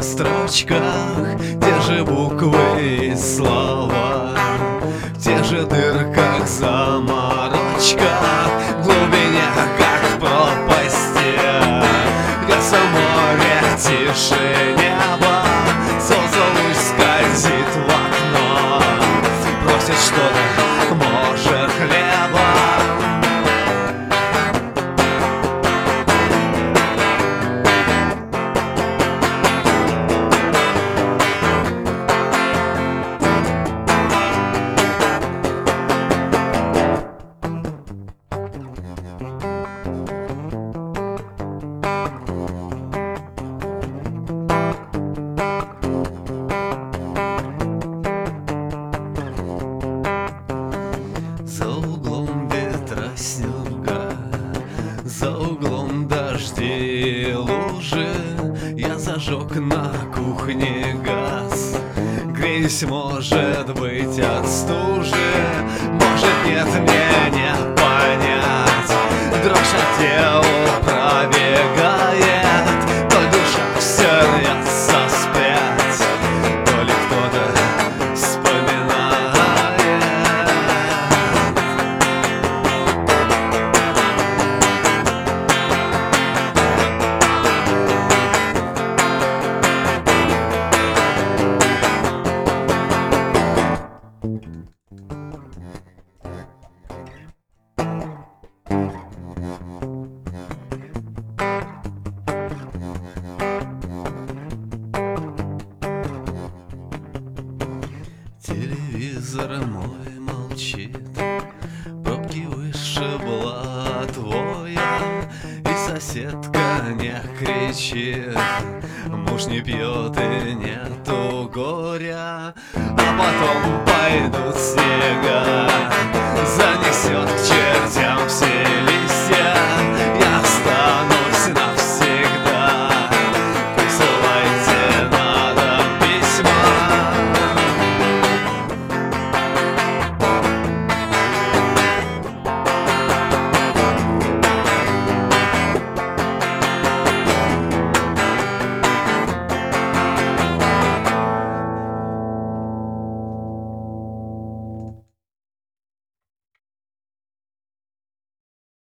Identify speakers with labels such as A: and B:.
A: строчках те же буквы и слова, в тех же дырках, заморочках, в глубине, как пропасти, кажется, море тише неба. Солнце луч скользит в окно, просит что-то, может, хлеба. За углом ветра снега, за углом дожди и лужи, я зажег на кухне газ. Греюсь, может быть, от стужи, может, нет, мне не понять. Дрожь от тела пробегает, то душа все рвется вспять, то ли кто-то вспоминает. Телевизор мой молчит, пробки вышибла твоя, и соседка не кричит, муж не пьет и нету горя. А потом пойдут снега, занесет к чертям